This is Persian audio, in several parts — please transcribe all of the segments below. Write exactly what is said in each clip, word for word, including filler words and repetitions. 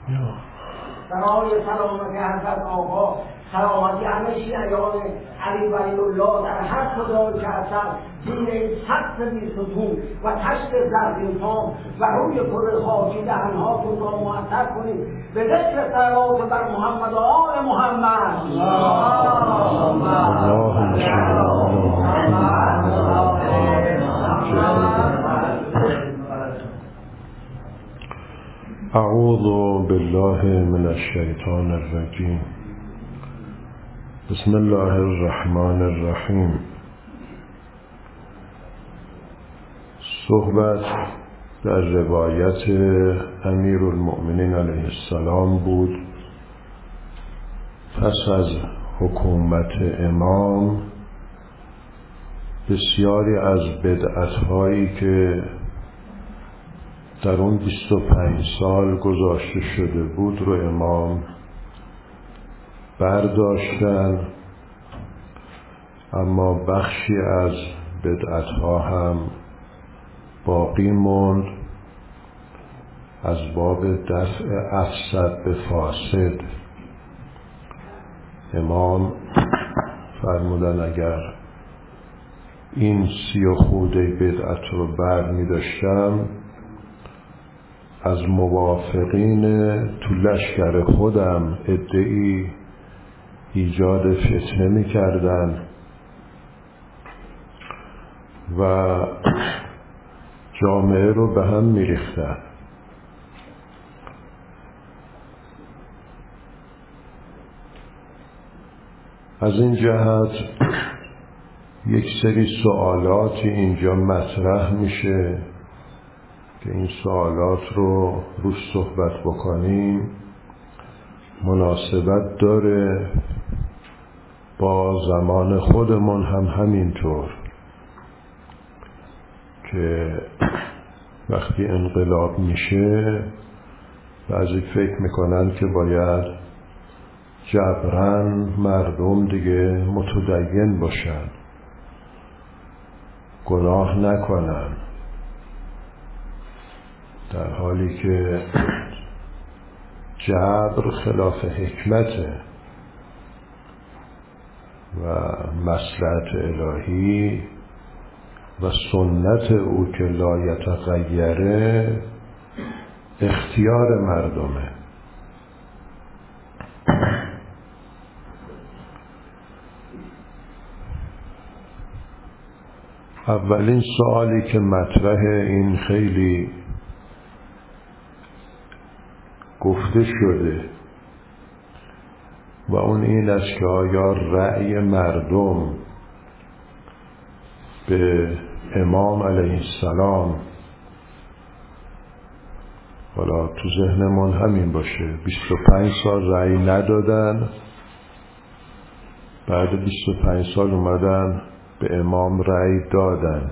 برای سلامت حضرت آقا، سلامتی همه شیعیان علی ولی الله در هر کجای که هستن، زیر این سقف بیستون و تشت زرین فام و روی کره خاکی دهنهاتون را معطر کنید به ذکر صلوات بر محمد و آل محمد. اللهم اعوذ بالله من الشیطان الرجیم. بسم الله الرحمن الرحیم. صحبت در روایت امیرالمؤمنین علیه السلام بود پس از حکومت امام بسیاری از بدعت‌هایی که در اون بیست و پنج سال گذاشته شده بود رو امام برداشتن، اما بخشی از بدعت‌ها هم باقی موند از باب دفع افسد به فاسد. امام فرمودن اگر این سی و خورده بدعت رو بر می داشتم از موافقین تو لشکر خودم عده‌ای ایجاد فتنه می کردن و جامعه رو به هم می ریختن. از این جهت یک سری سوالاتی اینجا مطرح میشه که این سوالات رو روش صحبت بکنیم، مناسبت داره با زمان خودمون هم همینطور که وقتی انقلاب میشه بعضی فکر میکنن که باید جبران مردم دیگه متدین باشن، گناه نکنن، در حالی که جبر خلاف حکمته و مصلحت الهی و سنت او که لا یتغیره اختیار مردمه. اولین سوالی که مطرحه این خیلی گفته شده و اون این است که آیا رأی مردم به امام علیه السلام، حالا تو ذهنمون همین باشه، بیست و پنج سال رأی ندادن، بعد بیست و پنج سال اومدن به امام رأی دادن،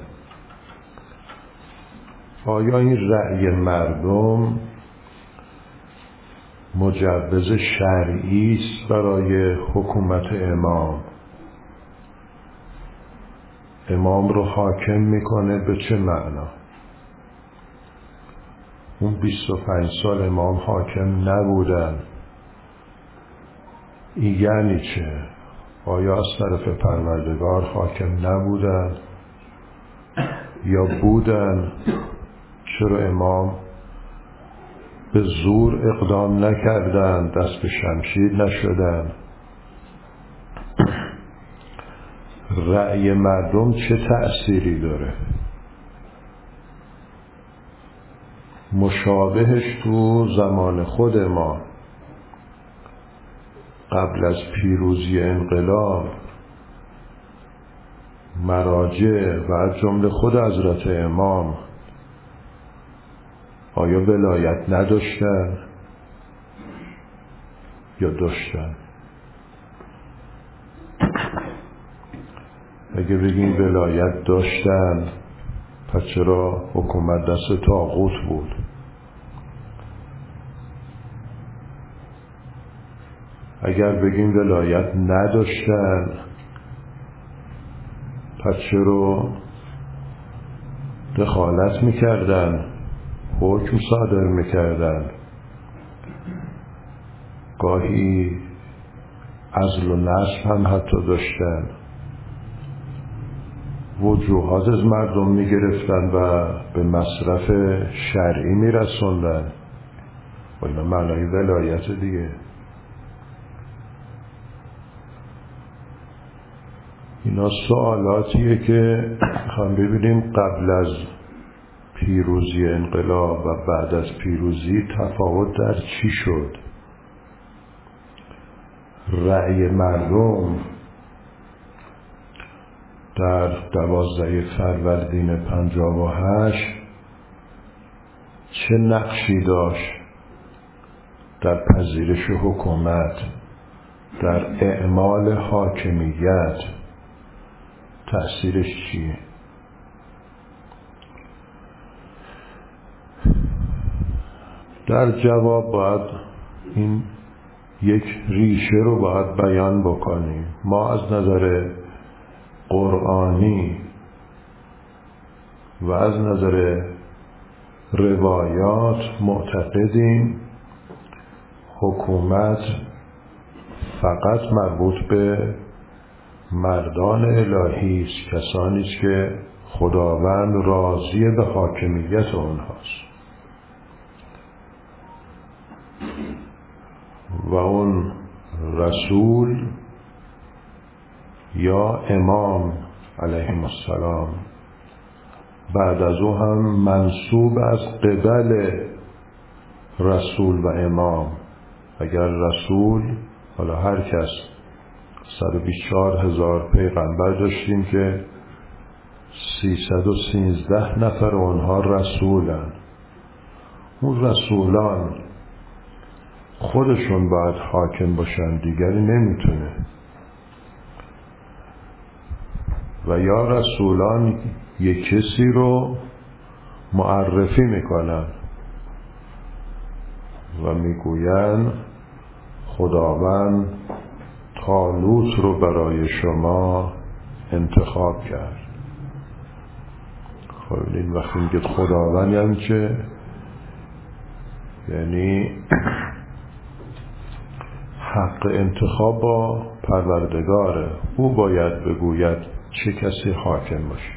آیا این رأی مردم مجوز شرعی است برای حکومت امام؟ امام رو حاکم میکنه به چه معنا؟ اون بیست و پنج سال امام حاکم نبودن، این یعنی چه؟ آیا از طرف پروردگار حاکم نبودن یا بودن؟ چرا امام به زور اقدام نکردن، دست به شمشیر نشدن؟ رأی مردم چه تأثیری داره؟ مشابهش تو زمان خود ما قبل از پیروزی انقلاب مراجع و از جمله خود حضرت امام آیا ولایت نداشتن یا داشتن؟ اگه بگیم ولایت داشتن پس چرا حکومت دست طاغوت بود؟ اگر بگیم ولایت نداشتن پس چرا دخالت میکردن، حکم صادر میکردن؟ گاهی عزل و نصب هم حتی داشتن، وجوهات از مردم می گرفتن و به مصرف شرعی می رسوندن. و اینا معنای ولایت دیگه. اینا سوالاتیه که خواهم ببینیم قبل از پیروزی انقلاب و بعد از پیروزی تفاوت در چی شد. رأی مردم در دوازده فروردین پنجاه و هشت چه نقشی داشت در پذیرش حکومت، در اعمال حاکمیت؟ تأثیرش چیه؟ در جواب باید این یک ریشه رو باید بیان بکنیم. ما از نظر قرآنی و از نظر روایات معتقدیم حکومت فقط مربوط به مردان الهی است، کسانی است که خداوند راضی به حاکمیت آنهاست و اون رسول یا امام علیهم السلام بعد از او هم منسوب از قبل رسول و امام. اگر رسول، حالا هر کس، صد و بیست و چهار هزار پیغمبر داشتیم که سیصد و سیزده نفر اونها رسولن. اون رسولان خودشون باید حاکم باشن، دیگری نمیتونه. و یا رسولان یک کسی رو معرفی میکنن و میگوین خداوند طالوت رو برای شما انتخاب کرد. خب این وقتی میگه خداوند یعنی چه؟ یعنی حق انتخاب با پروردگاره. او باید بگوید چه کسی حاکم باشه.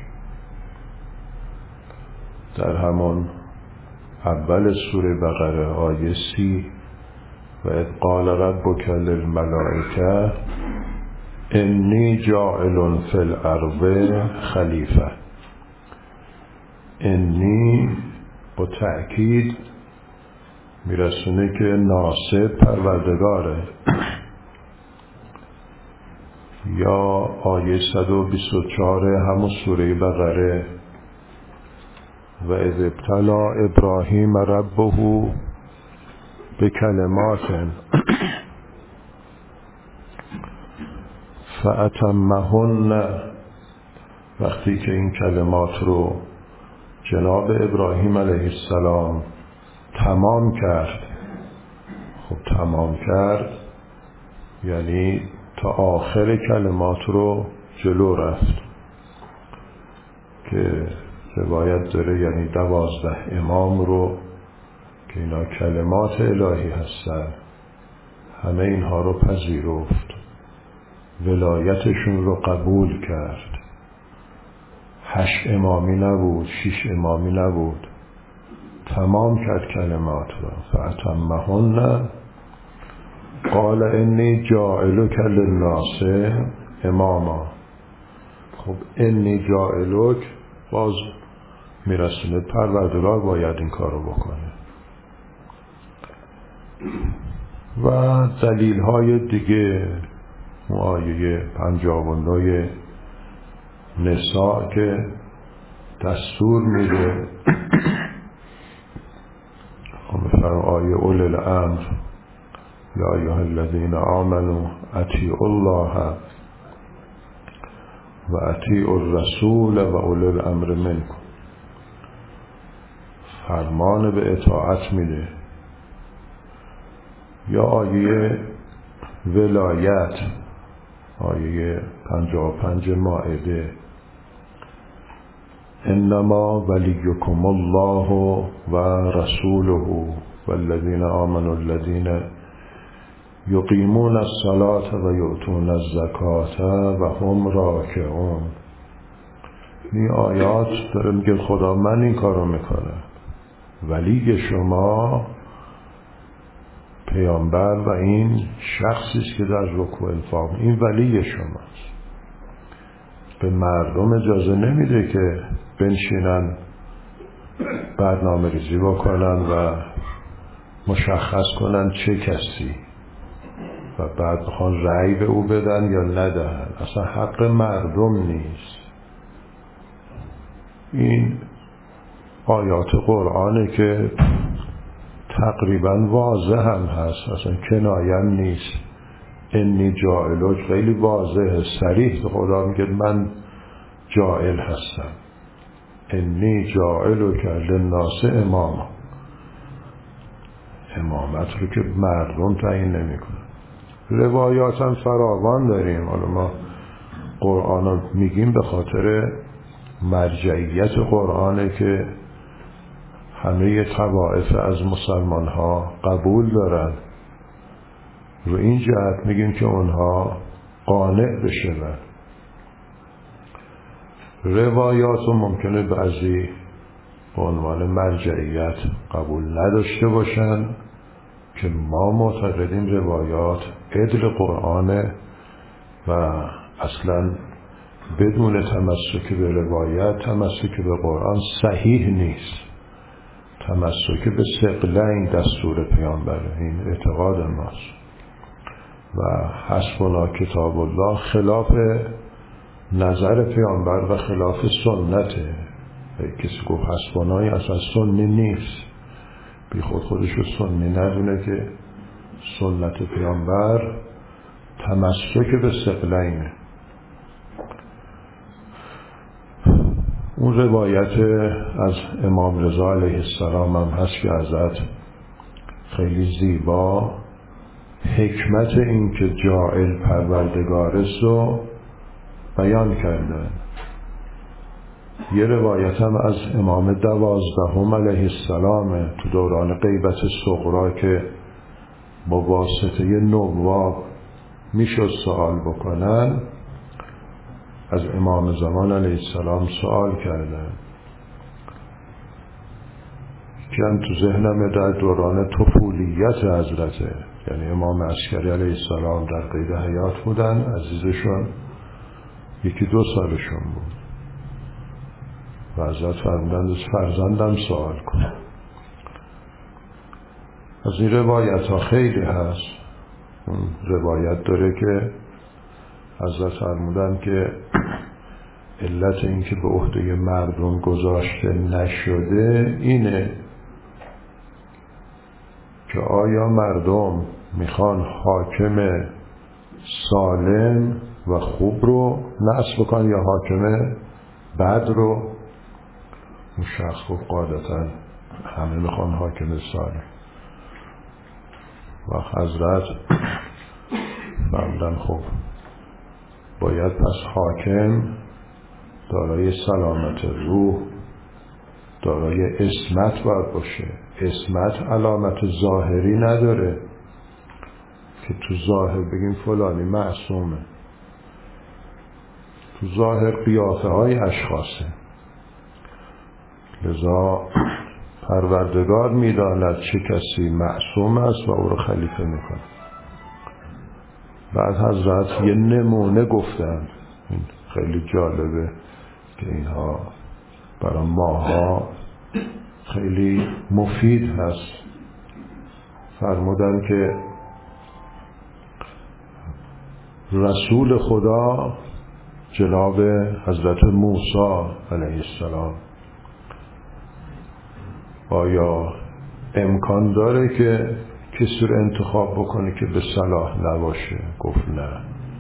در همون اول سوره بقره آیه سی و اذ قال ربک للملائکه انی جاعل فی الارض خلیفه. انی با تأکید میرسونه که ناصب پروردگاره. یا آیه صد و بیست و چهار همون سوره بقره و اذ ابتلا ابراهیم ربه بکلمات فاتمهن. وقتی که این کلمات رو جناب ابراهیم علیه السلام تمام کرد، خب تمام کرد یعنی تا آخر کلمات رو جلو رفت که روایت داره، یعنی دوازده امام رو که اینا کلمات الهی هستن همه اینها رو پذیرفت، ولایتشون رو قبول کرد. هشت امامی نبود، شش امامی نبود، تمام کرد کلمات رو. فاتمهن قال انی جاعلک للناس اماما. خب انی جاعلک باز میرسونه پروردگار باید این کار رو بکنه. و دلیل های دیگه آیه پنجاه و نه نساء که دستور میده مثلا آیه اولی الامر یا ایها الذین آمنوا اطیعوا الله و اطیعوا الرسول و اولی الامر منکم. فرمان به اطاعت میده. یا آیه ولایت آیه پنجاه و پنج مائده انما ولیکم الله و رسوله والذین آمنوا الذین یقیمون الصلاة و یؤتون الزکاة و هم راکعون. این آیات داره میگه خدا من این کارو میکنم، ولی شما پیامبر و این شخصی است که در رکوع الفام، این ولی شماست. به مردم اجازه نمیده که بنشینن برنامه ریزی بکنن و مشخص کنن چه کسی و بعد بخوان رأی به او بدن یا ندهن. اصلا حق مردم نیست. این آیات قرآنه که تقریبا واضح هم هست، اصلا کنایم نیست. انی جاعلک خیلی واضحه، صریح خدا میگه من جاعل هستم. انی جاعلک للناس اماما. امامت رو که مردم تعیین نمیکنه. روایات هم فراوان داریم. حالا ما قرآن رو میگیم به خاطر مرجعیت قرآنه که همه طوائف از مسلمان ها قبول دارن. رو این جهت میگیم که اونها قانع بشن. روایات رو ممکنه بعضی به عنوان مرجعیت قبول نداشته باشن که ما معتقدیم روایات عدل قرآنه و اصلا بدون تمسک به روایت تمسک به قرآن صحیح نیست. تمسک به ثقلین دستور پیامبره، این اعتقاد ماست. و حسبنا کتاب الله خلاف نظر پیامبر و خلاف سنته. کسی گفت حسبنای اصلا سنی نیست، بی خود خودش رو سنی ندونه که سنت پیامبر تمسک به ثقلینه. اون روایت از امام رضا علیه السلام هم هست که ازت خیلی زیبا حکمت این که جاعل پروردگارست رو بیان کردن. یه روایت هم از امام دوازدهم علیه السلام تو دوران غیبت صغرا که با واسطه نواب میشد سوال بکنن، از امام زمان علیه السلام سوال کردن که هم تو ذهنم در دوران طفولیت حضرته، یعنی امام عسکری علیه السلام در قید حیات بودن، عزیزشون یکی دو سالشون بود و حضرت فرمودند از فرزندم سوال کن. از این روایت ها خیلی هست. اون روایت داره که حضرت فرمودند که علت این که به عهده مردم گذاشته نشده اینه که آیا مردم میخوان حاکم سالم و خوب رو نصب بکنن یا حاکم بد رو؟ اون شخص خوب قاعدتا همه میخوان حاکم سالم. و حضرت فرمودن خب باید پس حاکم دارای سلامت روح، دارای عصمت باید باشه. عصمت علامت ظاهری نداره که تو ظاهر بگیم فلانی معصومه. تو ظاهر قیافه های اشخاصه. لذا پروردگار میداند چه کسی معصوم است و او رو خلیفه میکنه. بعد حضرت یه نمونه گفتن، این خیلی جالبه که اینها برای ماها خیلی مفید هست. فرمودن که رسول خدا جناب حضرت موسی علیه السلام آیا امکان داره که کسی رو انتخاب بکنه که به صلاح نباشه؟ گفت نه.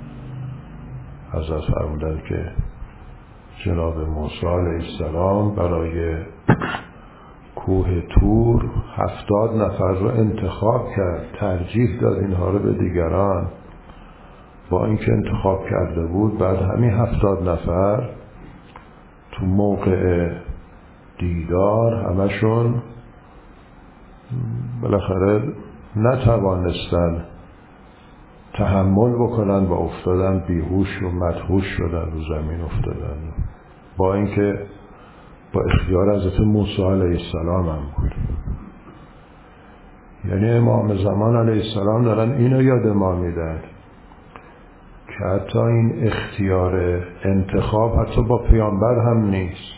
حضرت فرمودن که جناب موسی علیه السلام برای کوه طور هفتاد نفر رو انتخاب کرد، ترجیح داد اینها رو به دیگران. با اینکه انتخاب کرده بود، بعد همین هفتاد نفر تو موقع دیدار همشون بالاخره نتوانستن تحمل بکنن و افتادن بیهوش و مدهوش شدن، رو زمین افتادن، با اینکه با اختیار حضرت موسی علیه السلام هم بود. یعنی امام زمان علیه السلام دارن اینو یاد ما میدن که حتی این اختیار انتخاب حتی با پیامبر هم نیست،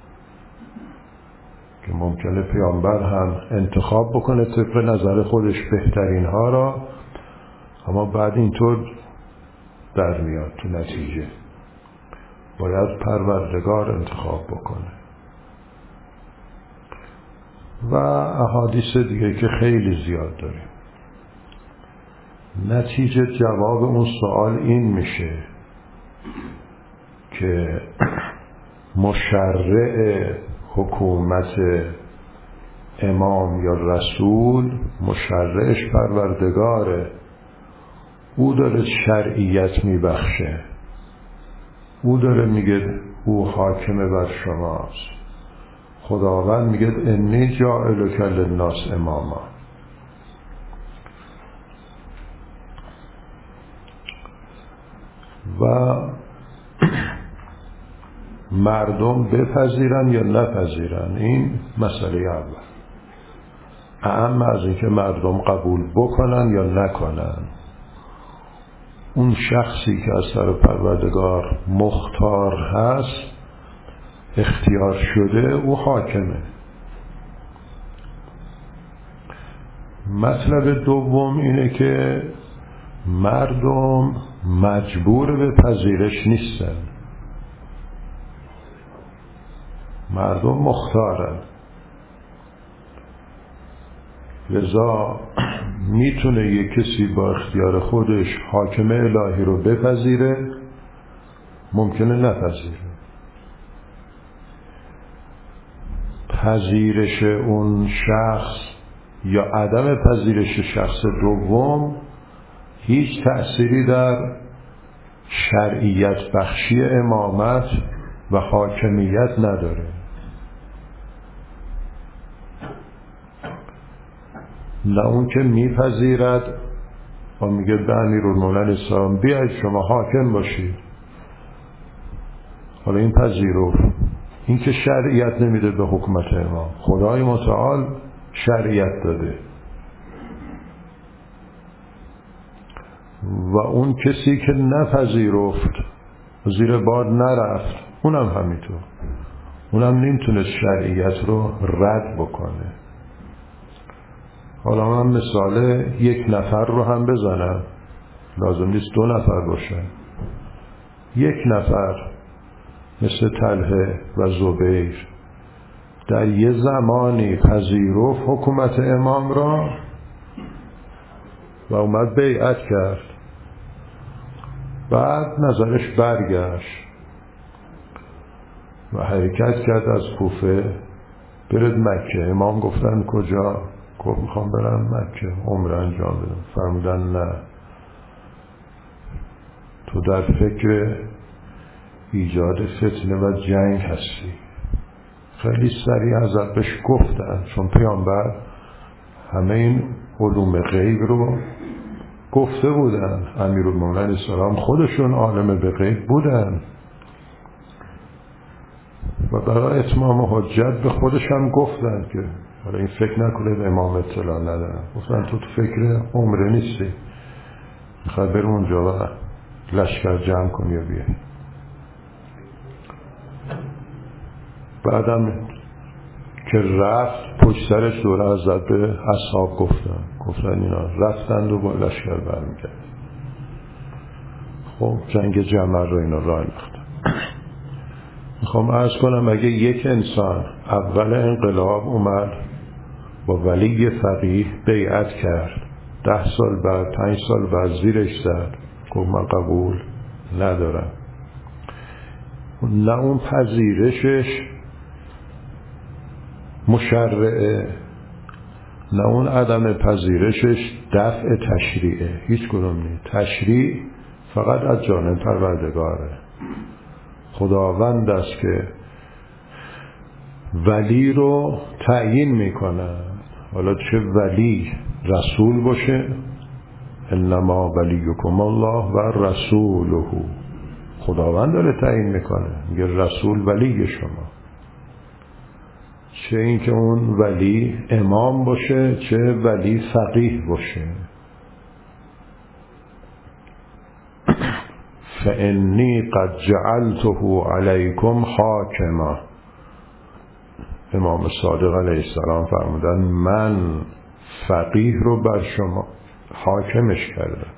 که ممکنه پیامبر هم انتخاب بکنه طبق نظر خودش بهترین ها را، اما بعد اینطور در میاد تو نتیجه باید پروردگار انتخاب بکنه. و احادیث دیگه که خیلی زیاد داریم. نتیجه جواب اون سوال این میشه که مشرع حکومت امام یا رسول، مشرعش پروردگاره، او داره شرعیت میبخشه، او داره میگه او حاکم بر شماست. خداوند میگه انی جاعلک للناس اماما. و مردم بپذیرن یا نپذیرن این مسئله اول، اهم از اینکه مردم قبول بکنن یا نکنن. اون شخصی که از سر پروردگار مختار هست، اختیار شده، او حاکمه. مطلب دوم اینه که مردم مجبور به پذیرش نیستن، مردم مختارن. لذا میتونه یک کسی با اختیار خودش حاکم الهی رو بپذیره، ممکنه نپذیره. پذیرش اون شخص یا عدم پذیرش شخص دوم هیچ تأثیری در شرعیت بخشی امامت و حاکمیت نداره. نه اون که میپذیرد و میگه به امیرالمومنین السلام بیاید شما حاکم باشید، حالا این پذیرفت، این که شرعیت نمیده به حکومت امام. خدای متعال شرعیت داده و اون کسی که نپذیرفت زیر بار نرفت، اونم همینطور، اونم نمیتونه شرعیت رو رد بکنه. حالا من مثال یک نفر رو هم بزنم، لازم نیست دو نفر باشه. یک نفر مثل طلحه و زبیر در یه زمانی پذیرفت حکومت امام را و اومد بیعت کرد، بعد نظرش برگشت و حرکت کرد از کوفه برد مکه. امام گفتن کجا؟ گفت میخوام برم مکه عمره انجام بدم. فرمودن نه، تو در فکر ایجاد فتنه و جنگ هستی. خیلی سریع حضرت بهش گفتن، چون پیامبر همه این علوم غیب رو گفته بودن، امیرالمومنین السلام خودشون عالم به غیب بودن و برای اتمام حجت به خودش هم گفتن که حالا این فکر نکنه به امام اطلاع ندارم. گفتن تو تو فکر عمره نیستی، میخواد بریم اونجا و لشکر جمع کنی یا بیایی. بعدم که رفت پشت سرش دوره حضرت به اصحاب گفتن گفتن اینا رفتند و با لشکر برمیگرد. خب جنگ جمل رو اینا راه انداختن. میخوام عرض کنم اگه یک انسان اول انقلاب اومد با ولی فقیه بیعت کرد، ده سال بعد پنج سال بعد زیرش زد گفت من قبول ندارم، نه اون پذیرشش مشرعه، نه اون عدم پذیرشش دفع تشریعه، هیچ کدوم نیست. تشریع فقط از جانب پروردگاره. خداوند است که ولی رو تعیین میکنه، حالا چه ولی رسول باشه انما ولیکم الله و رسوله. خداوند داره تعیین میکنه، میگه رسول ولی شما، چه این که اون ولی امام باشه چه ولی فقیه باشه. فانی قد جعلته علیکم حاکما. امام صادق علیه السلام فرمودن من فقیه رو بر شما حاکمش کردم.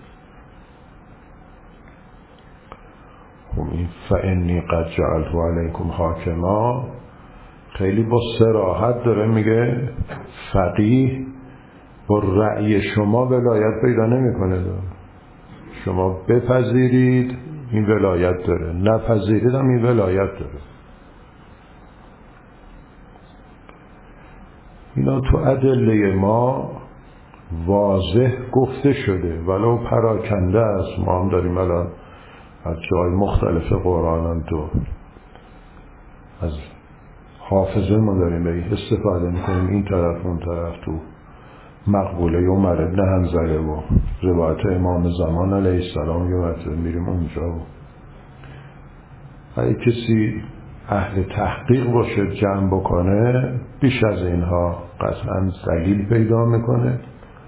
خب این فانی قد جعلته علیکم حاکما خیلی با صراحت داره میگه فقیه با رأی شما ولایت پیدا نمیکنه. شما بپذیرید این ولایت داره، نپذیرید هم این ولایت داره. اینا تو ادله ما واضح گفته شده ولو پراکنده است. ما هم داریم الان از جای مختلف قرآن تو از حافظه ما داریم به استفاده میکنیم، این طرف اون طرف، تو مقبوله عمر ابن حنظله و روایت امام زمان علیه السلام یه مرتبه میریم اونجا و اگه کسی اهل تحقیق باشه جمع بکنه بیش از اینها قطعا دلیل پیدا میکنه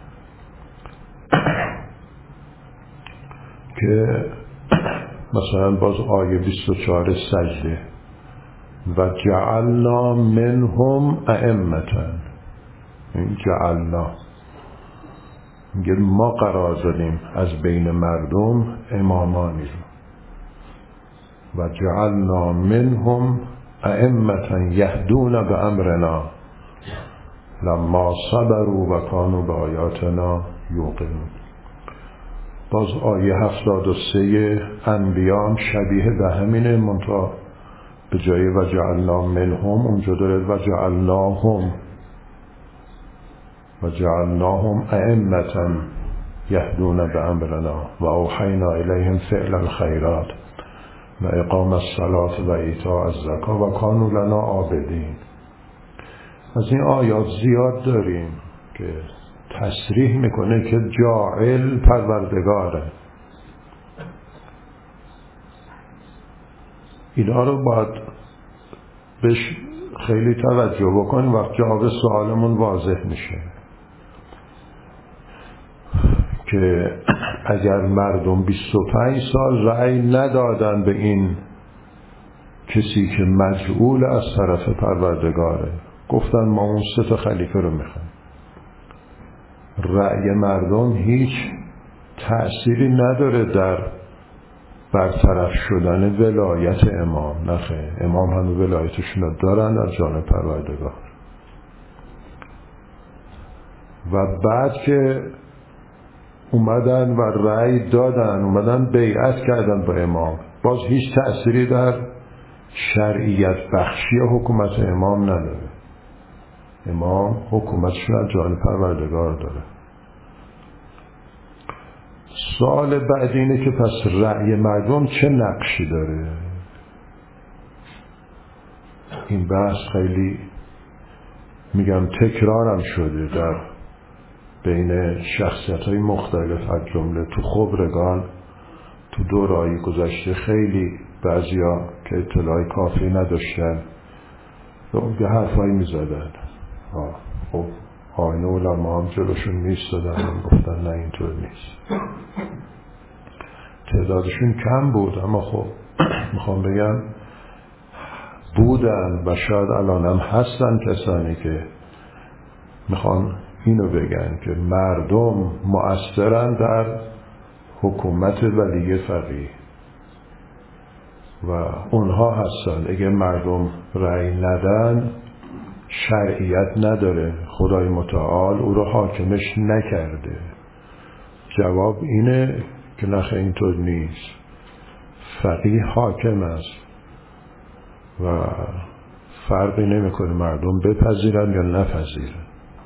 که مثلا باز آیه بیست و چهار سجده و جعلنا منهم ائمة، این جعلنا میگه ما قرار دادیم از بین مردم امامانی رو، و جعلنا منهم ائمة یهدون بامرنا لما صبروا و کانوا بآیاتنا یوقنون. باز آیه هفتاد و سه انبیاء شبیه به همینه، منتها به جای و جعلنا منهم اونجا داره و جعلناهم و جعلناهم ائمة یهدون بامرنا و اوحینا الیهم فعل الخیرات و اقام الصلاة و ایتاء الزکاة و کانوا لنا عابدین. از این آیات زیاد داریم که تصریح میکنه که جاعل پروردگاره. اینا رو باید بهش خیلی توجه بکنیم وقت جواب سوالمون واضح میشه که اگر مردم بیست و پنج سال رأی ندادن به این کسی که مجعول از طرف پروردگاره، گفتن ما اون سه تا خلیفه رو میخوایم، رأی مردم هیچ تأثیری نداره در برطرف شدن ولایت امام. نخه، امام هم ولایتشون رو دارن از جانب پروردگار. و بعد که اومدن و رأی دادن، اومدن بیعت کردن با امام، باز هیچ تأثیری در شرعیت بخشی حکومت امام نداره. امام حکومتشون از جانب پروردگار داره. سوال بعد اینه که پس رأی مردم چه نقشی داره؟ این بحث خیلی میگم تکرارم شده در بین شخصیت های مختلف، از جمله تو خبرگان تو دوره‌های گذشته خیلی بعضیا که اطلاعی کافی نداشتن یه حرفایی میزدن. خب آینه علما هم جلوشون میستادن و گفتن نه اینطور نیست. تعدادشون کم بود اما خب میخوام بگم بودن و شاید الان هم هستن کسانی که میخوان اینو بگن که مردم مؤثرن در حکومت ولی فقیه و اونها هستن اگه مردم رأی ندن شرعیت نداره، خدای متعال او رو حاکمش نکرده. جواب اینه که نخه اینطور نیست، فقیه حاکم است و فرقی نمیکنه مردم بپذیرن یا نپذیرن.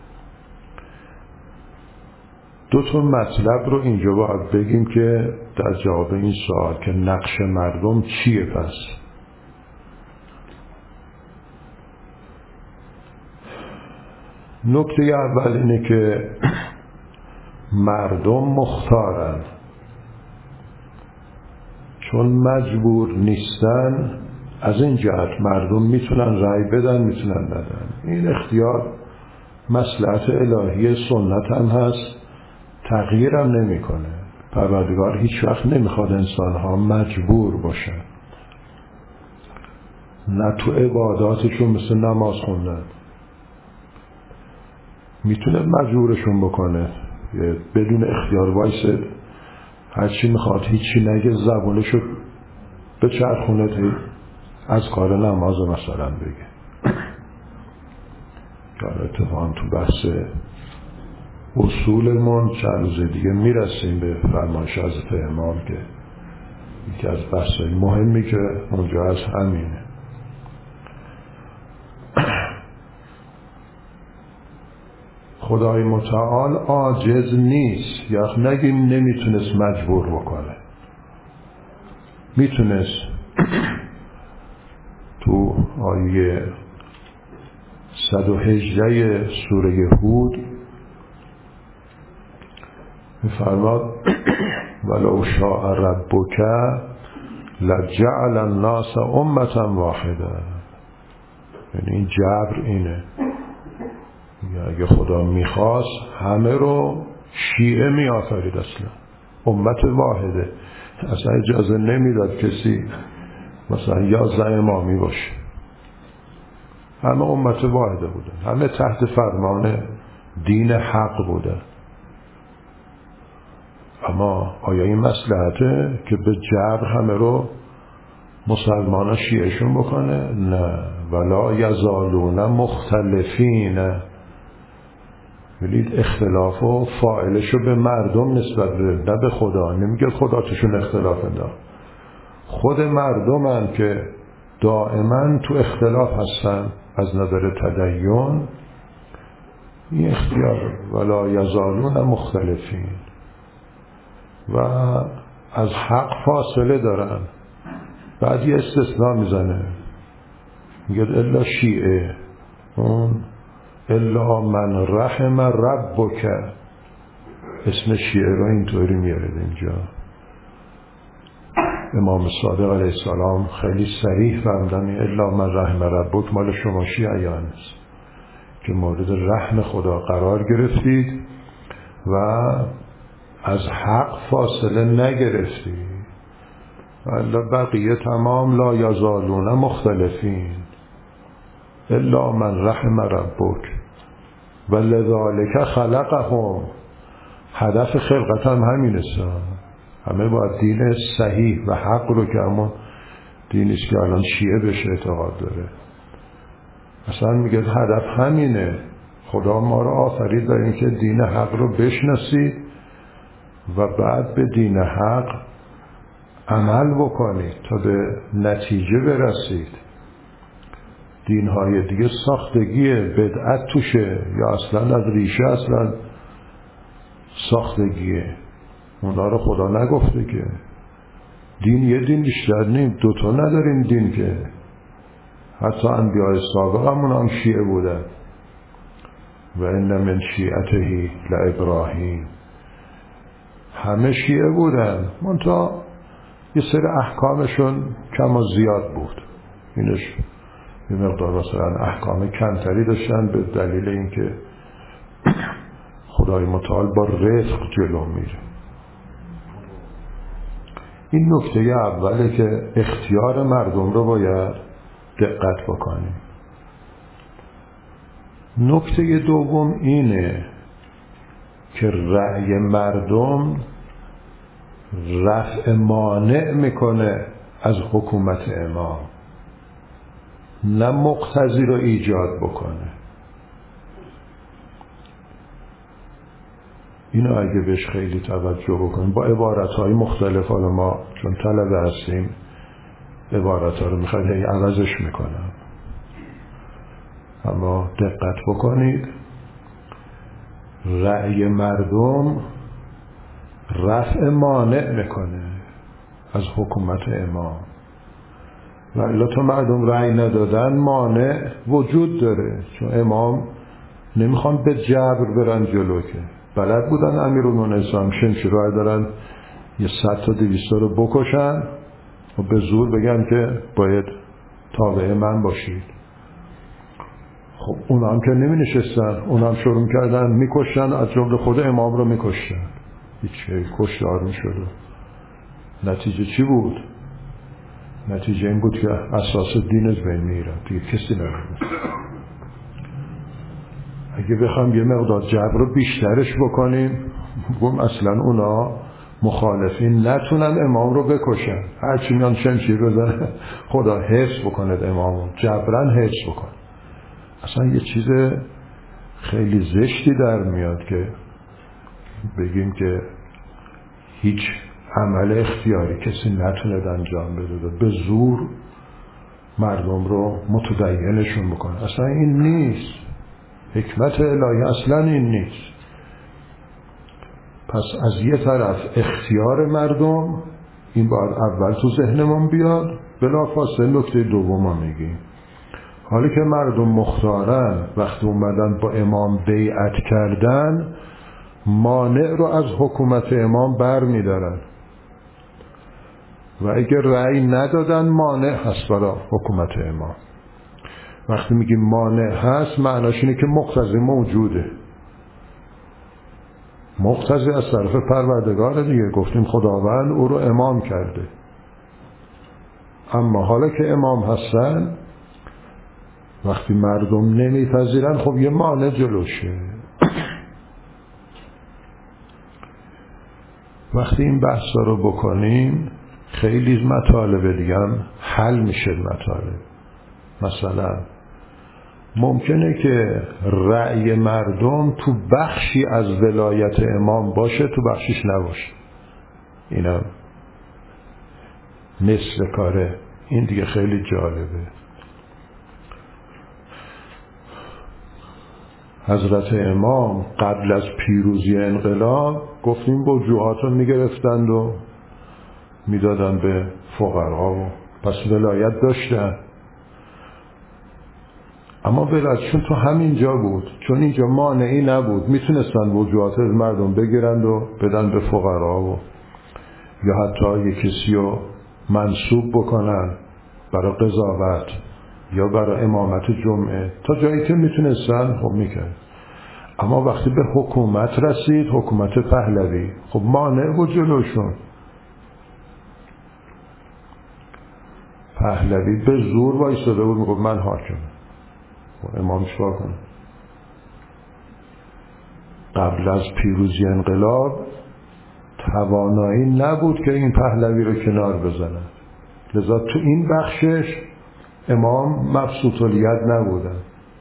دو تا مطلب رو اینجا باید بگیم که در جواب این سوال که نقش مردم چیه. پس نکته اول اینه که مردم مختارن، چون مجبور نیستن از این جهت مردم میتونن رأی بدن میتونن ندن. این اختیار مصلحت الهی سنت هم هست، تغییرم نمی کنه. پروردگار هیچ وقت نمیخواد انسانها مجبور باشن، نه تو عباداتشون مثل نماز خوندن میتونه مجبورشون بکنه بدون اختیار وایسه هرچی میخواد هیچی نگه زبونشو به چرخونه از کار نماز مثلا بگه. که اتفاقا تو بحث اصولمون چند روز دیگه میرسیم به فرمایش حضرت امام که یکی از بحثای مهمی که اونجا از همینه. خدای متعال عاجز نیست، یا نگیم نمیتونست مجبور بکنه، میتونست. تو آیه صد و هجده سوره هود میفرماد ولو شاء ربک لجعل الناس امة واحده. یعنی این جبر اینه، اگه خدا میخواست همه رو شیعه میآفرید، اصلا امت واحده، اصلا اجازه نمیداد کسی مثلا یازده امامی باشه، همه امت واحده بودن، همه تحت فرمان دین حق بودن. اما آیا این مصلحته که به جبر همه رو مسلمان شیعهشون بکنه؟ نه. ولا یزالون مختلفین، ببینید اختلاف و فاعلشو به مردم نسبت بده، نه به خدا. نمیگه خدا توشون اختلاف انداخت، خود مردمن که دائما تو اختلاف هستن از نظر تدین. این اختیار ولا یزالون مختلفین و از حق فاصله دارن. بعد یه استثناء میزنه، میگه الا شیعه، اون الا من رحم ربک، اسم شیعه رو اینطوری میاره اینجا. امام صادق علیه السلام خیلی صریح فرمودن الا من رحم ربک مال شما شیعیان است که مورد رحم خدا قرار گرفتید و از حق فاصله نگرفتید. الا بقیه تمام لا یزالون مختلفین الا من رحم ربک و لذالک خلقهم. هدف خلقت هم همین است، همه باید دین صحیح و حق رو که همون دینیست که الان شیعه بهش اعتقاد داره، اصلا میگه هدف همینه. خدا ما رو آفرید برای اینکه دین حق رو بشناسید و بعد به دین حق عمل بکنید تا به نتیجه برسید. دینهای دیگه ساختگیه، بدعت توشه، یا اصلا از ریشه اصلا ساختگیه. اونا رو خدا نگفته که دین یه دین بیشتر نیم، دوتا نداریم دین که. حتی انبیاء سابق همون هم شیعه بودن و ان من شیعته لابراهیم، همه شیعه بودن، منتها یه سری احکامشون کم و زیاد بود. اینش یه مقدار مثلا احکام کمتری داشتن به دلیل اینکه خدای متعال با رفق جلو میره. این نکته اوله که اختیار مردم رو باید دقت بکنیم. نکته دوم اینه که رأی مردم رفع مانع میکنه از حکومت امام، نه مقتضی رو ایجاد بکنه. اینو اگه بهش خیلی توجه بکنیم با عبارتهای مختلف، حالا ما چون طلبه هستیم عبارتها رو میخواید هی عوضش میکنم، اما دقت بکنید رأی مردم رفع مانع میکنه از حکومت امام. و الا تا مردم رأی ندادن مانع وجود داره، چون امام نمیخوان به جبر برن جلو، که بلد بودن امیرالمومنین اسلام شمشیرها دارن یه صد تا دویست رو بکشن و به زور بگن که باید تابع من باشید. خب اونا هم که نمی نشستن، اونا هم شروع کردن میکشن، از جمله خود امام رو میکشن، هیچ کشتار میشد. نتیجه چی بود؟ نتیجه این بود که اساس دین از بین میره، دیگه کسی نمیره. اگه بخوام یه مقدار جبر رو بیشترش بکنیم، بگم اصلا اونا مخالفین نتونن امام رو بکشن، هرچی میان شمشیر بزنه خدا حفظ بکنه امامو، جبران حفظ بکنه. اصلا یه چیز خیلی زشتی در میاد که بگیم که هیچ عمل اختیاری کسی نتونه انجام بده، به زور مردم رو متدینشون بکنه. اصلا این نیست، حکمت الهی اصلا این نیست. پس از یه طرف اختیار مردم، این باید اول تو ذهنمون بیاد، بلافاصله نکته دوم میگیم حالی که مردم مختارن، وقتی اومدن با امام بیعت کردن، مانع رو از حکومت امام بر میدارن و اگر رأی ندادن مانع هست برای حکومت امام. وقتی میگیم مانع هست معناش اینه که مقتضی موجوده، مقتضی از طرف پروردگار دیگه، گفتیم خداوند او رو امام کرده. اما حالا که امام هستن، وقتی مردم نمیپذیرن، خب یه مانع جلوشه. وقتی این بحثا رو بکنیم خیلی مطالب دیگه هم حل میشه. مطالب مثلا ممکنه که رأی مردم تو بخشی از ولایت امام باشه، تو بخشیش نباشه. اینم مثل کاره. این دیگه خیلی جالبه. حضرت امام قبل از پیروزی انقلاب گفتیم وجوهات رو میگرفتند و میدادن به فقرا و پس ولایت داشتن. اما ولایتشون تو همین جا بود، چون اینجا مانعی نبود، میتونستن وجوهات از مردم بگیرند و بدن به فقرا و یا حتی یک کسی رو منصوب بکنن برای قضاوت یا برای امامت جمعه، تا جایی که میتونستن خب میکرد. اما وقتی به حکومت رسید، حکومت پهلوی، خب مانع بود جلوشون. پهلوی به زور وایساده بود، میگفت من حاکمم. امام چیکار کنه؟ قبل از پیروزی انقلاب توانایی نبود که این پهلوی رو کنار بزنه، لذا تو این بخشش امام مبسوط الید نبودن.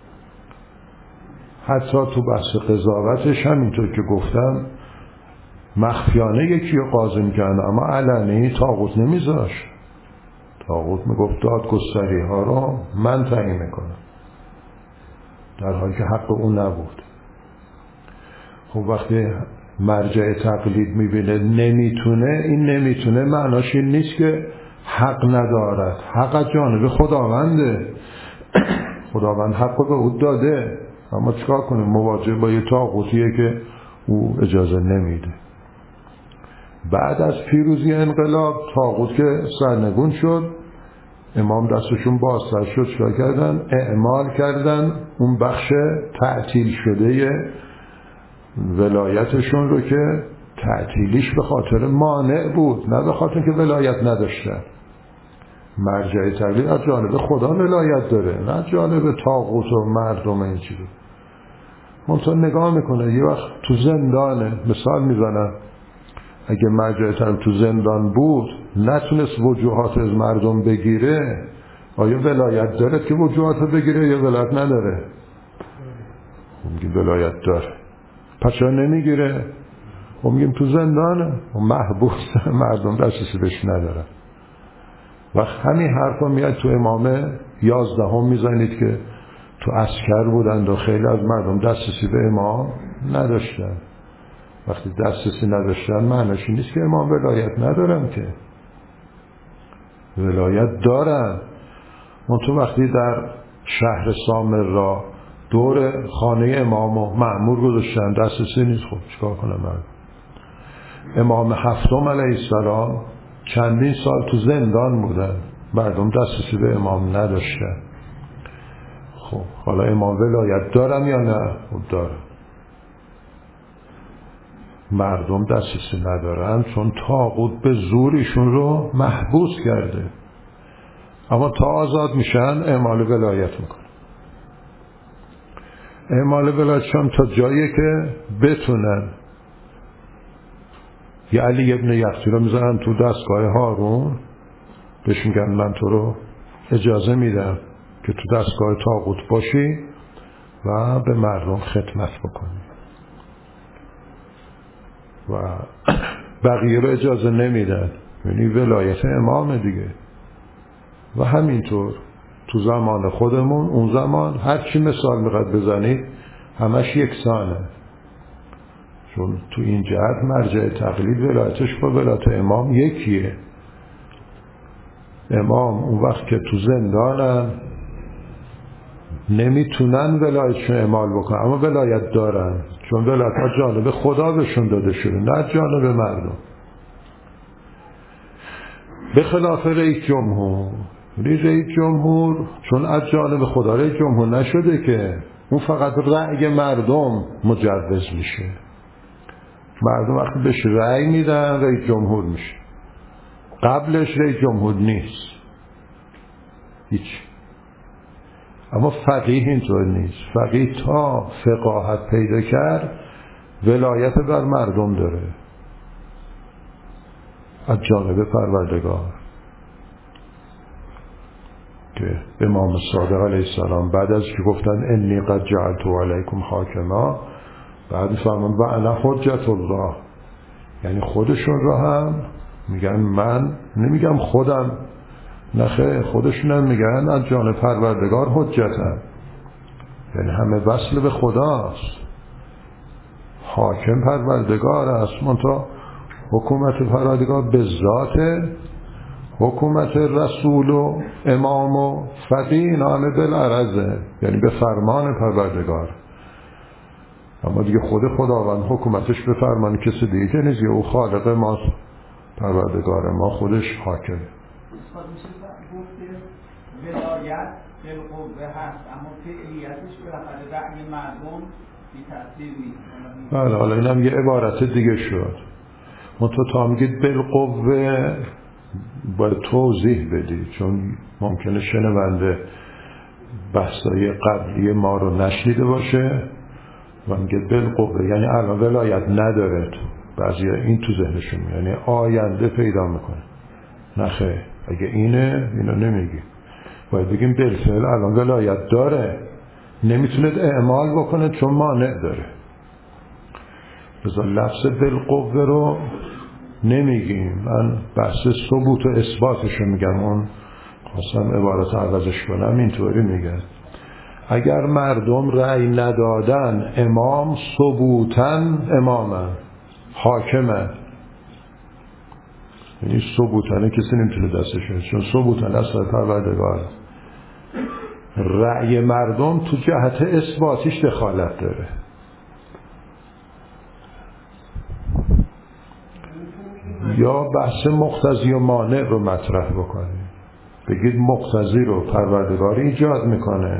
حتی تو بحث قضاوتش هم اینطور که گفتم مخفیانه یکی رو قاضی میکرد، اما علنی طاغوت نمیذاشت. طاغوت میگفت دادگستری ها رو من تعیین میکنم، در حالی که حق اون نبود. خب وقتی مرجع تقلید میبینه نمیتونه، این نمیتونه معناش این نیست که حق ندارد، حق از جانب خداونده. خداوند حق به او داده، اما چیکار کنیم؟ مواجه با یه طاغوتیه که او اجازه نمیده. بعد از پیروزی انقلاب طاغوت که سرنگون شد، امام دستشون بازتر شد، چیکار کردن؟ اعمال کردن اون بخش تعطیل شده ولایتشون رو که تعطیلیش به خاطر مانع بود، نه به خاطر که ولایت نداشتن. مرجع تقلید از جانب خدا ولایت داره، نه از جانب طاغوت و مردم. این چیزی منطقه نگاه میکنه یه وقت تو زندانه، مثال میزنم، اگه مرجع تقلید تو زندان بود نتونست وجوهات از مردم بگیره، آیا ولایت داره که وجوهات بگیره یا ولایت نداره؟ میگیم ولایت داره. پس چرا نمیگیره؟ و میگیم تو زندانه و محبوس، مردم دسترسی بهش نداره. وقت همین حرفا میاد تو امامه یازدهم میزنید که تو عسکر بودند و خیلی از مردم دسترسی به امام نداشتن. وقتی دسترسی نداشتن معنیش نیست که امام ولایت ندارن، که ولایت دارن. من تو وقتی در شهر سامر را دور خانه امام و مأمور گذاشتن، دسترسی نیست. خب چیکار کنه مردم؟ امام هفتم علیه السلام چندین سال تو زندان بودن، مردم دسترسی به امام نداشتن. خب حالا امام ولایت دارن یا نه؟ خب دارن. مردم دسترسی ندارن چون طاغوت به زورشون رو محبوس کرده، اما تا آزاد میشن اعمال ولایت میکنن. اعمال ولایتشون تا جایی که بتونن. یه علی ابن یختی رو میذارن تو دستگاه هارون، بهش میگن من تو رو اجازه میدم که تو دستگاه طاغوت باشی و به مردم خدمت بکنی، و بقیه رو اجازه نمیدن. یعنی ولایت امام دیگه. و همینطور تو زمان خودمون، اون زمان هر چی مثال میخواد بزنید همش یکسانه، چون تو این جهت مرجع تقلید ولایتش با ولایت امام یکیه. امام اون وقت که تو زندانن نمیتونن ولایتشون اعمال بکنن، اما ولایت دارن، چون ولایت ها جانب خدا بهشون داده شده، نه جانب مردم. به خلاف رئیس جمهور. رئیس جمهور چون از جانب خدا رئیس جمهور نشده که، اون فقط رأی مردم مجوز میشه. مردم وقتی بهش رأی میدن رئیس جمهور میشه، قبلش رئیس جمهور نیست هیچ. اما فقیه اینطور نیست. فقیه تا فقاهت پیدا کرد ولایت بر مردم داره از جانب پروردگار. که امام صادق علیه السلام بعد از که گفتن انی قد جعلت علیکم حاکما، بعد میفرمان و انا حجت الله، یعنی خودشون رو هم میگن، من نمیگم خودم، نخه خودشون هم میگن از جانب پروردگار حجتن، یعنی همه وصل به خداست. حاکم پروردگار است، منتها حکومت پروردگار به ذات حکومت رسول و امام و فقیه نامه بالعرضه، یعنی به فرمان پروردگار. اما دیگه خود خداوند حکومتش به فرمان کسی دیگه که نیست، او خالق ما، پروردگار ما خودش حاکم. ولایت بالقوه هست، اما فعلیتش بالاخره رأی مردم بی تأثیر نیست. بله، حالا اینم یه عبارت دیگه شد. منتها تا میگید بالقوه باید توضیح بدید، چون ممکنه شنونده بحثای قبلی ما رو نشنیده باشه و میگه بالقوه یعنی الان ولایت نداره. بعضی این تو ذهنشون یعنی آینده پیدا میکنه. نخه اگه اینه اینو نمیگی، باید بگیم بالفعل الان ولایت داره، نمیتونه اعمال بکنه چون مانع داره. بذار لفظ بالقوه رو نمیگیم، من بحث ثبوت و اثباتش رو میگم. اون خواستم عبارت عوضش کنم، اینطوری میگه اگر مردم رأی ندادن امام ثبوتن امامن، حاکمن. یعنی ثبوتنه کسی نمیتونه دستش کنه، چون ثبوتن اصلا پروردگار. رأی مردم تو جهت اثباتیش دخالت داره. یا بحث مقتضی و مانع رو مطرح بکنید، بگید مقتضی رو پروردگار ایجاد میکنه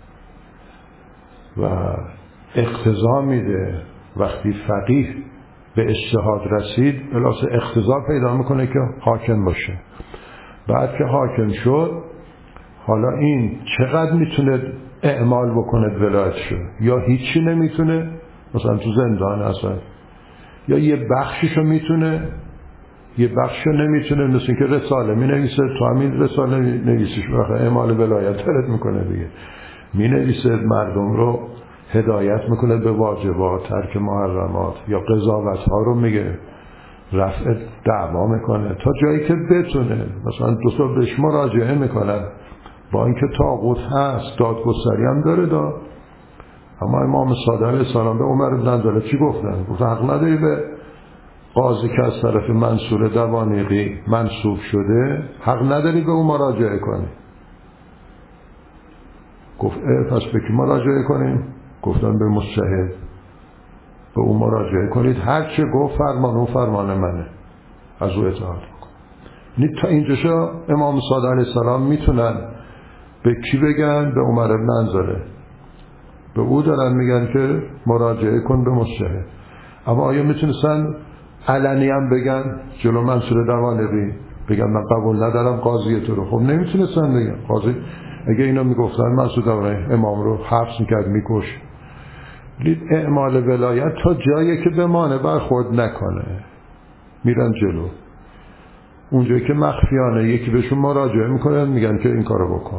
و اقتضا میده. وقتی فقیه به اجتهاد رسید بلاس اقتضا پیدا میکنه که حاکم باشه. بعد که حاکم شد حالا این چقدر میتونه اعمال بکنه ولایت شد، یا هیچی نمیتونه، مثلا تو زندان اصلا، یا یه بخشیشو میتونه یه بخشو نمیتونه. مثل که رساله می نویسه، تو همین رساله نویسیش بخواه اعمال ولایت ترد میکنه دیگه، می نویسه مردم رو هدایت میکنه به واجبات، ترک محرمات، یا قضاوت ها رو میگه، رفع دعوا میکنه تا جایی که بتونه. مثلا دو تا بهش مراجعه میکنن، با اینکه طاغوت هست دادگستری هم داره دا. اما امام صادق علیه السلام به عمر بن عبدالله چی گفتن؟ گفتن حق نداری به قاضی که از طرف منصور دوانیقی منصوب شده، حق نداری به اون مراجعه کنی. گفت پس به کی مراجعه کنیم؟ گفتن به مجتهد. به اون مراجعه کنید، هر چه گفت فرمان او فرمان منه، از او اطاعت بکن. تا اینجاشا امام صادق علیه السلام میتونن به کی بگن؟ به عمر بن انزله. به او دارن میگن که مراجعه کن به مجتهد. اما آیا میتونستن علنی هم بگن جلو منصور دوانقی بگن من قبول ندارم قاضی تو رو؟ خب نمیتونستن بگن. قاضی اگه اینا میگفتن منصور دوانقی امام رو حبس میکرد میکش. لید اعمال ولایت تا جایی که بمانه برخورد نکنه میرن جلو. اونجایی که مخفیانه یکی بهشون مراجعه میکنن میگن که این کارو بکن،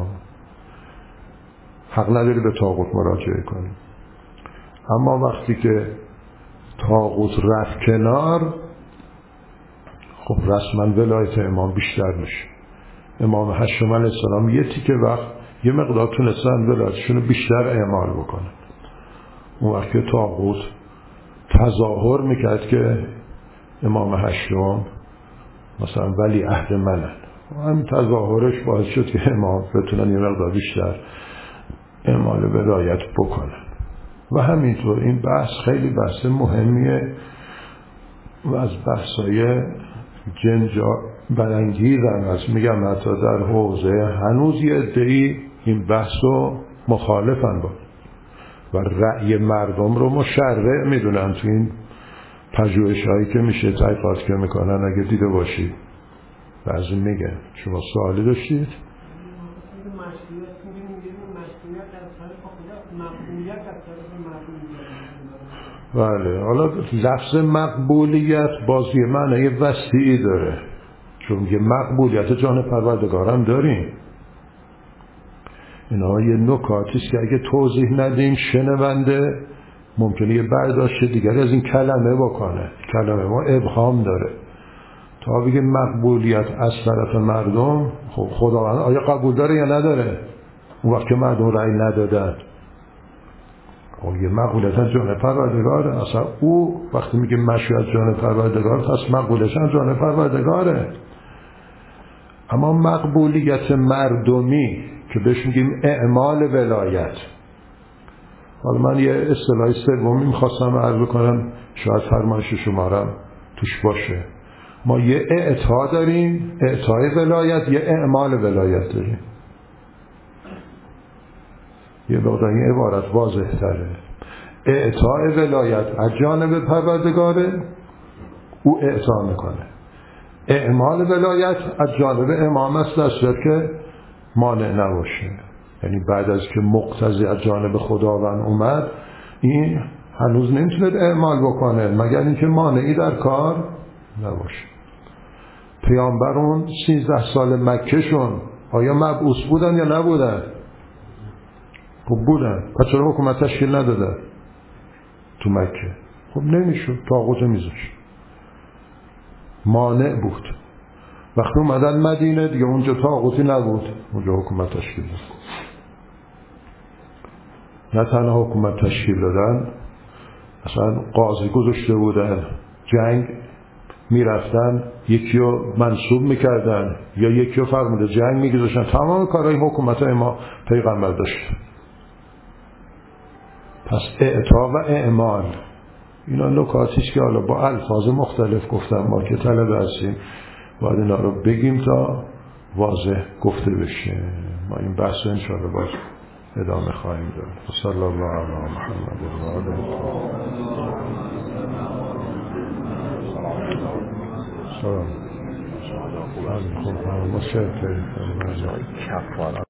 حق نداری به طاغوت مراجعه کنی. اما وقتی که طاغوت رفت کنار، خب رسما ولایت امام بیشتر میشه. امام هشتم علیه السلام یه تیکه وقت یه مقدار تونستن ولایتشون بیشتر اعمال بکنن. اون وقت که طاغوت تظاهر میکرد که امام هشتم مثلا ولی عهد منن، همین تظاهرش باعث شد که امام بتونن یه مقدار بیشتر اعمال ولایت بکنن. و همینطور این بحث خیلی بحث مهمیه و از بحثای جنجا برانگیزن. از میگم حتی در حوزه هنوز یه عده‌ای این بحث رو مخالفن با و رأی مردم رو مشرع میدونن. تو این پژوهش هایی که میشه تحقیقات که میکنن اگه دیده باشید بعضی میگن. شما سوالی داشتید؟ بله، حالا لفظ مقبولیت باز یه معنی وسیعی داره، چون یه مقبولیت جان پروردگارم داریم. اینا یه نکاتیست که اگه توضیح ندیم شنونده ممکنه یه برداشت دیگر از این کلمه بکنه. کلمه ما ابهام داره. تا بگه مقبولیت از طرف مردم، خب خداوند آیا قبول داره یا نداره؟ اون وقت که مردم رأی ندادن، خب یه مقبولیت از جان پروردگاره. اصلا او وقتی میگه مشروع از جان پروردگار، پس مقبولش از جان پروردگاره. اما مقبولیت مردمی که بهش میگیم اعمال ولایت، حالا من یه اصطلاح سومی میخواستم عرض کنم، شاید فرمایش شمارم توش باشه. ما یه اعطا داریم، اعطای ولایت، یه اعمال ولایت داریم. یه مقدار این عبارت واضح تره. اعطای ولایت از جانب پروردگاره، او اعطا میکنه. اعمال ولایت از جانب امام است، در صورت که مانع نباشه. یعنی بعد از که مقتضی از جانب خداوند اومد، این هنوز نمیتونه اعمال بکنه مگر اینکه مانعی در کار نباشه. پیامبرون سیزده سال مکه شون آیا مبعوث بودن یا نبودن؟ خب بودن. پس چرا حکومت تشکیل ندادن تو مکه؟ خب نمیشد، طاغوت میذاشت، مانع بود. وقتی اومدن مدینه دیگه اونجا طاغوتی نبود، اونجا حکومت تشکیل داد. نه تنها حکومت تشکیل دادن، اصلا قاضی گذاشته بودن، جنگ میرفتن یکی رو منصوب میکردن یا یکی رو فرموده جنگ میگذاشتن. تمام کارهای حکومت ما پیغمبر داشت. پس اعطا و اعمال اینا نکاتیش که حالا با الفاظ مختلف گفتم، ما که طلبه هستیم باید اینا رو بگیم تا واضح گفته بشه. ما این بحث رو انشاءالله باز ادامه خواهیم داد. صلی الله علی محمد و آله سلام.